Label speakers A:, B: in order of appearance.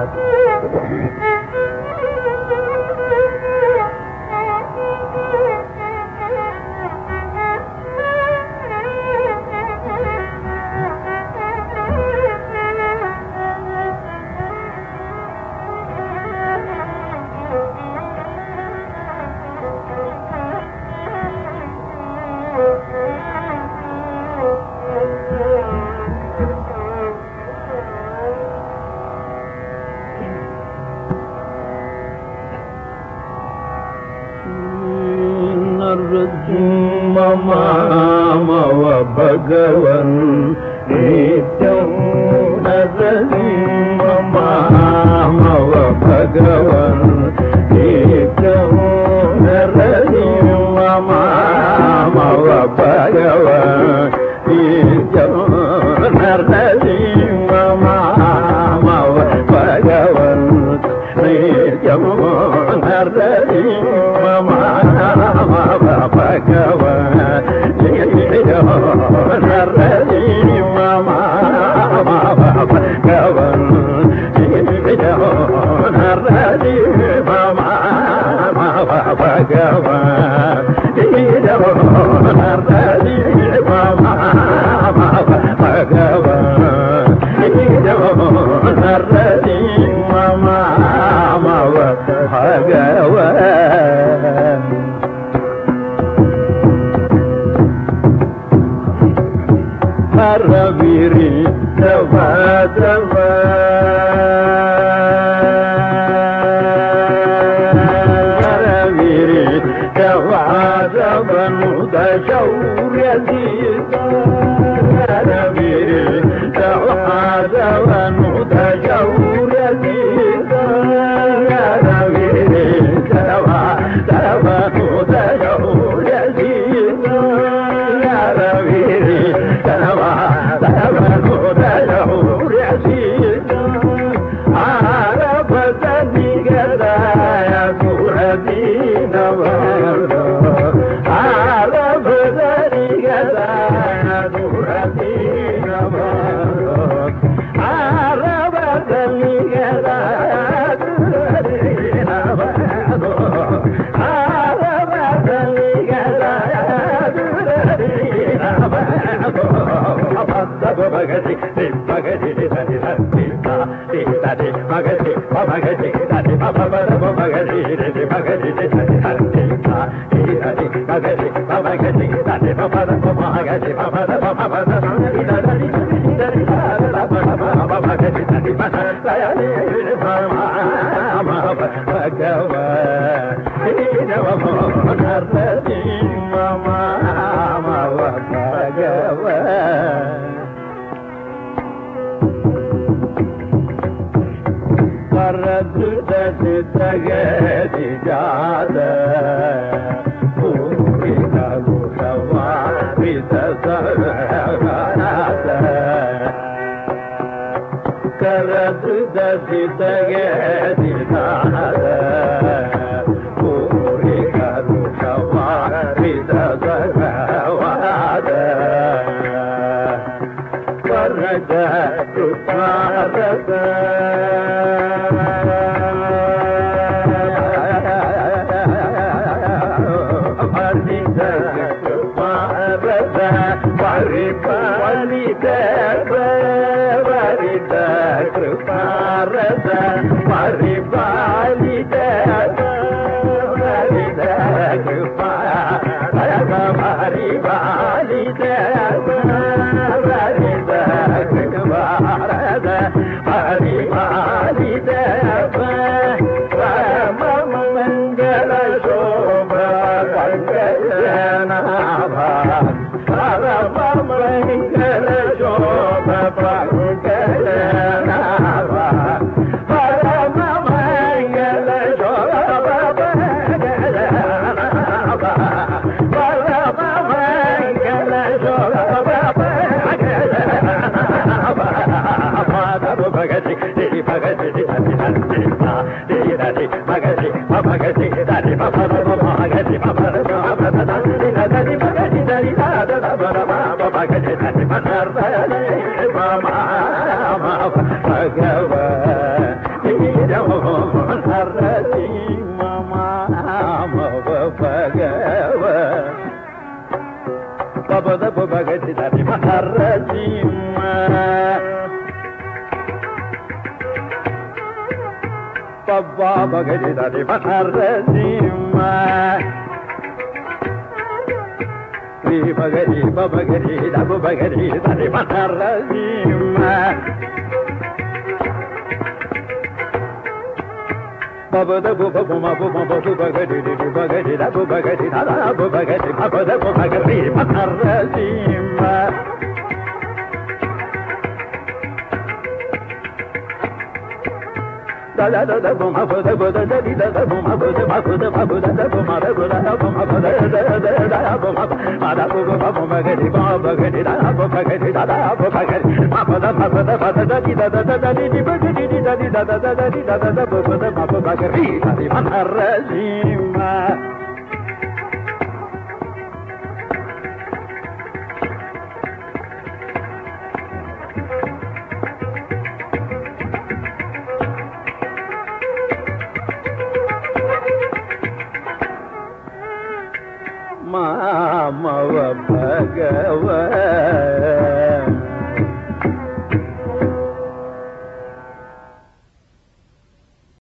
A: Mama Bhagavan Nityam Narasimha Mama Bhagavan Nityam Narasimha Mama Bhagavan Nityam Narasimha Mama Bhagavan Nityam Narasimha Bhagavan Narasimha Bhagavan Narasimha Bhagavan Haraviri Davadava Haraviri Davadavanudha Shaurya Sita Haraviri Davadavanudha Shaurya Sita Haraviri Davadavanudha Shaurya Sita Haraviri Magadi, Magadi, Magadi, Magadi, Magadi, Magadi, Bhagavan Papa பகரி தரி பனரசிம்மா ஸ்ரீ பகரி பபகரி தபு பகரி தரி பனரசிம்மா பபத புபபு மபு மபு பகரி பகரி தபு பகரி தபு பகரி பபத புபகரி பனரசிம்மா da da da da bum ha da da da da da bum ha da ma da ma da bum ha da da bum ha da da bum ha ma da bum ha bum ga di ba ba ga di da bum ga di da da bum ga di ma da ma da da di da da da di ba di di da di da da da di da da bum da ma ba ga di da di man arrazima மாமவ பகவ